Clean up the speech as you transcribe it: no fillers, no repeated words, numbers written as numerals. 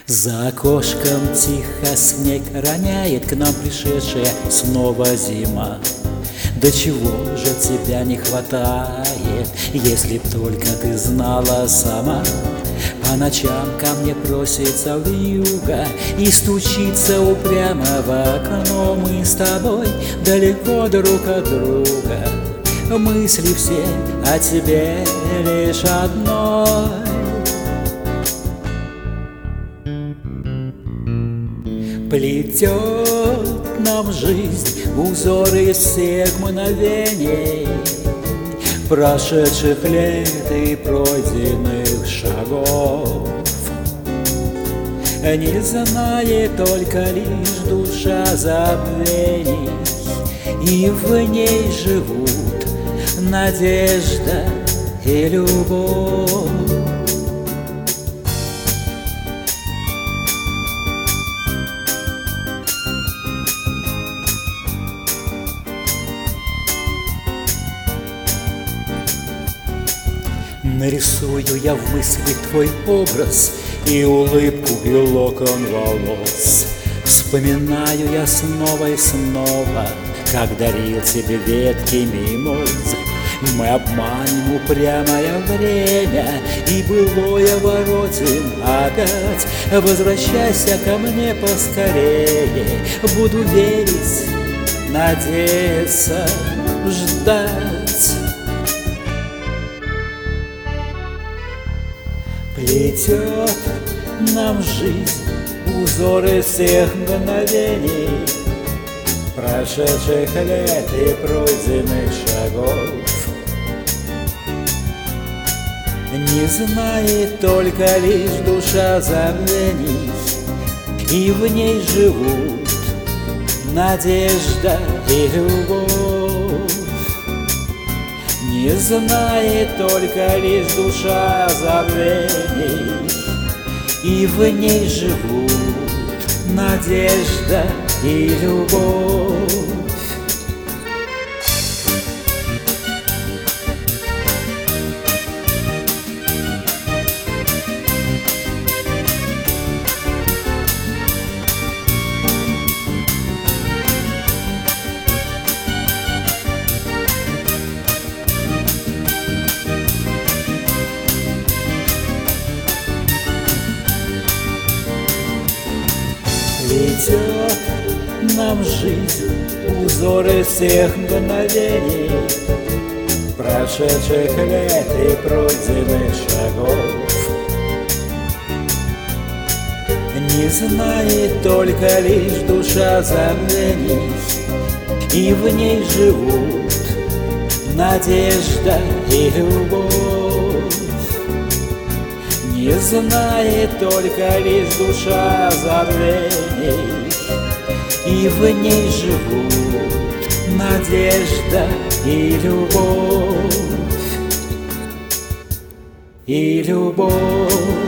За окошком тихо снег роняет, к нам пришедшая снова зима. До чего же тебя не хватает, если б только ты знала сама. По ночам ко мне просится вьюга и стучится упрямо в окно. Мы с тобой далеко друг от друга, мысли все о тебе лишь одной. Плетет нам жизнь узоры из всех мгновений, прошедших лет и пройденных шагов. Не знает только лишь душа забвений, и в ней живут надежда и любовь. Нарисую я в мысли твой образ и улыбку, и локон волос. Вспоминаю я снова и снова, как дарил тебе ветки мимоз. Мы обманем упрямое время и былое воротим опять. Возвращайся ко мне поскорее, буду верить, надеяться, ждать. Плетет нам жизнь узоры всех мгновений, прошедших лет и пройденных шагов. Не знает только лишь душа забвений, и в ней живут надежда и любовь. Не знает только лишь душа забвений, и в ней живут надежда и любовь. Плетет нам жизнь узоры всех мгновений, прошедших лет и пройденных шагов. Не знает только лишь душа забвений, и в ней живут надежда и любовь. Не знает только лишь душа забвений, и в ней живут надежда и любовь, и любовь.